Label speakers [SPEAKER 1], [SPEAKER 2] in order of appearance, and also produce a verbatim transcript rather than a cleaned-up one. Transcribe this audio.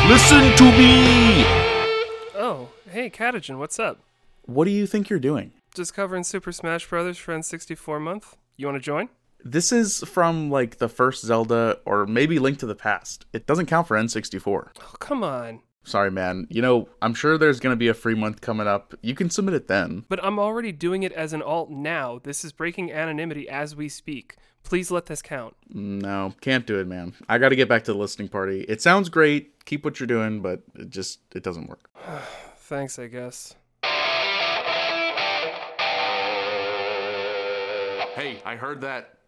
[SPEAKER 1] Listen to me!
[SPEAKER 2] Oh, hey, Catagen, what's up?
[SPEAKER 1] What do you think you're doing?
[SPEAKER 2] Just covering Super Smash Bros. for N sixty-four month. You want to join?
[SPEAKER 1] This is from, like, the first Zelda, or maybe Link to the Past. It doesn't count for N sixty-four.
[SPEAKER 2] Oh, come on.
[SPEAKER 1] Sorry, man. You know, I'm sure there's going to be a free month coming up. You can submit it then.
[SPEAKER 2] But I'm already doing it as an alt now. This is breaking anonymity as we speak. Please let this count.
[SPEAKER 1] No, can't do it, man. I got to get back to the listening party. It sounds great. Keep what you're doing, but it just, it doesn't work.
[SPEAKER 2] Thanks, I guess.
[SPEAKER 1] Hey, I heard that.